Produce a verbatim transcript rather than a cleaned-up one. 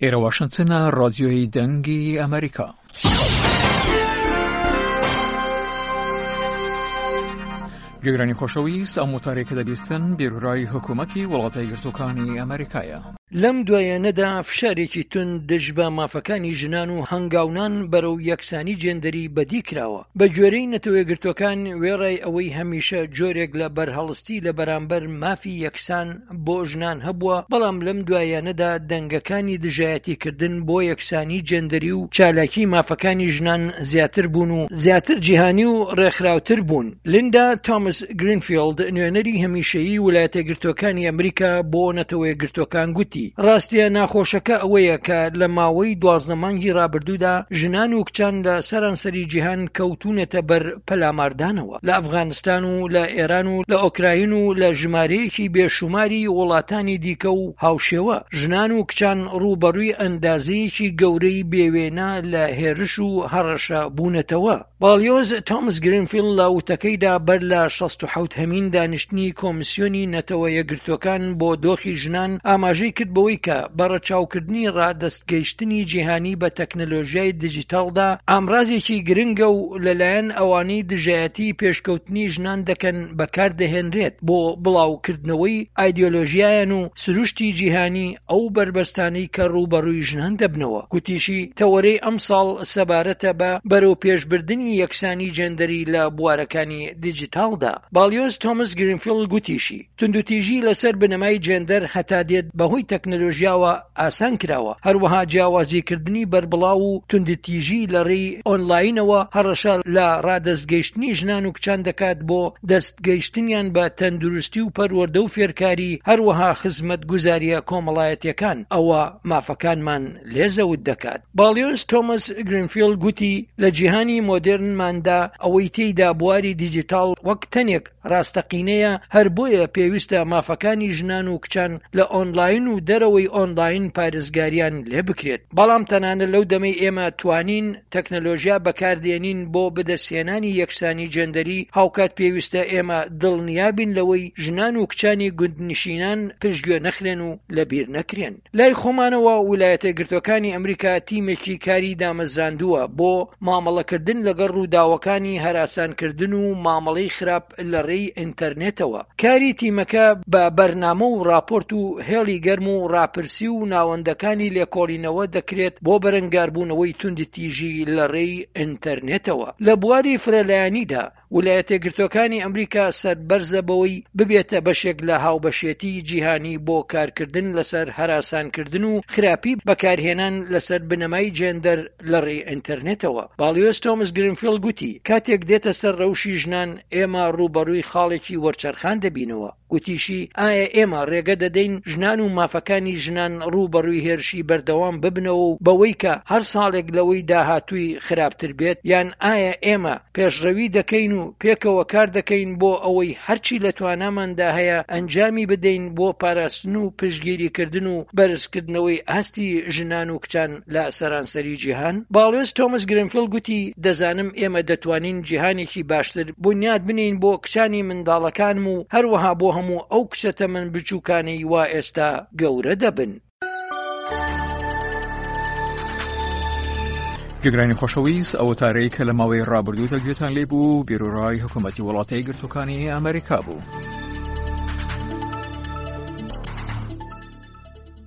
ئێرە واشنگتنە، ڕادیۆی دەنگی ئەمریکا. گوێگرانی خۆشەویست، ئەم وتارێک کە دەبیستن بێروورای حکوومەتی وڵاتە یەکگرتووەکانی ئەمریکایە. لەم دوایانەدا فشارێکی تون دژ بە مافەکانی ژنان و هەنگاونان بەرەو یەکسانی جێندەری بەدی کراوە. بە گوێرەی نەتەوە یەکگرتووەکان وێڕای ئەوەی هەمیشە جۆرێک لە بەرهەڵستی لە بەرامبەر مافی یەکسان بۆ ژنان هەبووە، بەڵام لەم دوایانەدا دەنگەکانی دژایەتیکردن بۆ یەکسانی جێندەری و چالاکی مافەکانی ژنان زیاتر بوون و زیاتر جیهانی و ڕێکخراوتر بوون. لیندا تۆماس گرینفیلد، نوێنەری هەمیشەیی ویلایەتە یەکگرتووەکانی ئەمریکا بۆ نەتەوە یەکگرتووەکان گوتی ڕاستیە ناخۆشەکە ئەوەیە کە لە ماوەی دوازدە مانگی ڕابردوودا ژنان و کچان لە سەرانسەری جیهان کەوتونەتە بەر پەلاماردانەوە. لە ئەفغانستان و لە ئێران و لە ئۆکراین و لە ژمارەیەکی بێشوماری وڵاتانی دیکە و هاوشێوە ژنان و کچان ڕوبەڕووی ئەندازەیەکی گەورەی بێوێنە لە هێرش و هەڕەشە بوونەتەوە. باڵیۆز تۆماس گرینفیلد لە وتەکەیدا بەر لە شەست و حەوت هەمین دانیشتنی کۆمیسیۆنی نەتەوە یەکگرتووەکان بۆ دۆخی ژنان ئاماژەی کرد بەوەی کە بەڕەچاوکردنی ڕادەستگەیشتنی جیهانی بە تەکنەلۆژیای دیجیتاڵدا ئامڕازێکی گرنگە و لەلایەن ئەوانەی دژایەتی پێشکەوتنی ژنان دەکەن بەکاردەهێنرێت بۆ بڵاوکردنەوەی ئایدیۆلۆژیایان و سروشتی جیهانی ئەو بربەستانەی کە ڕوبەڕووی ژنان دەبنەوە. گوتیشی تەوەرەی ئەم ساڵ سەبارەتە بە بەرەو پێشبردننی یەکسانی جێندەری لە بوارەکانی دیجیتاڵدا. باڵیۆز تۆماس گرینفیلد گوتیشی توندوتیژی لەسەر بنەمای جێندەر هەتا دێت بەهۆی تەکنەلۆژیاوە ئاسان کراوە. هەروەها جیاوازیکردنی بەربڵاو و توندوتیژی لە ڕێی ئۆنلاینەوە هەڕەشە لە ڕادەستگەیشتنی ژنان و کچان دەکات بۆ دەستگەیشتنیان بە تەندروستی و پەروەردە و فێرکاری، هەروەها خزمەت گوزاریە کۆمەڵایەتیەکان. ئەوە مافەکانمان لێزەوت دەکات. باڵیۆز تۆماس گرینفیلد گوتی لە جیهانی مۆدرنماندا ئەوەی تێیدا بواری دیجیتاڵ وەک تەنێک ڕاستەقینەیە، هەر بۆیە پێویستە مافەکانی ژنان و کچان لە ئۆنلاین و دەرەوەی ئۆنلاین پارێزگاریان لێ بکرێت. بەڵام تەنانەت لەو دەمەی ئێمە توانین تەکنەلۆژیا بەکاردێنین بۆ بەدەستهێنانی یەکسانی جێندەری، هاوکات پێویستە ئێمە دڵنیابین لەوەی ژنان و کچانی گوندنشینان پشتگوێ نەخرێن و لەبیر نەکرێن. لای خۆمانەوە ویلایەتە یەکگرتووەکانی ئەمریکا تیمێکی کاری دامەزراندووە بۆ مامەڵەکردن لەگەڵ ڕووداوەکانی هەراسانکردن و مامەڵەی خراپ لە ڕێی ئینتەرنێتەوە. کاری تیمەکە بە بەرنامە و راپۆرت و هێڵی گەرم و ڕاپرسی و ناوەندەکانی لێکۆڵینەوە دەکرێت بۆ بەرەنگاربوونەوەی توندوتیژی لە ڕێی ئینتەرنێتەوە. لە بواری فرەلایەنیدا ویلایەتە یەکگرتووەکانی ئەمریکا سەربەرزە بەوەی ببێتە بەشێک لە هاوبەشێتی جیهانی بۆ کارکردن لەسەر هەراسانکردن و خراپی بەکارهێنان لەسەر بنەمای جێندەر لە ڕێی ئینتەرنێتەوە. باڵیۆز تۆماس گرینفیلد گوتی کاتێک دێتە سەر ڕەوشی ژنان ئێمە ڕوبەڕووی خاڵێکی وەرچەرخان دەبینەوە. گوتیشی ئایا ئێمە ڕێگە دەدەین ژنان و مافەکانی ژنان ڕوبەڕووی هێرشی بەردەوام ببنەوە و بەوەی کە هەر ساڵێک لەوەی داهاتووی خراپتر بێت، یان ئایا ئێمە پێشڕەوی دەکەین و پێکەوە کار دەکەین بۆ ئەوەی هەرچی لە تواناماندا هەیە ئەنجامی بدەین بۆ پاراستن و پشتگیریکردن و بەرزکردنەوەی ئاستی ژنان و کچان لە سەرانسەری جیهان؟ باڵیۆز تۆماس گرینفیلد گوتی دەزانم ئێمە دەتوانین جیهانێکی باشتر بنیاد بنین بۆ کچانی منداڵەکانم و هەروەها بۆ هەموو ئەو کچە من بچووکانی وا ئێستا گەورە دەبن. گوێگرانی خۆشەویست، ئەو وتارەی کە لە ماوەی ڕابردوودا گوێتان لێبوو بێروورای حکوومەتی وڵاتە یەکگرتووەکانی ئەمریکا بوو.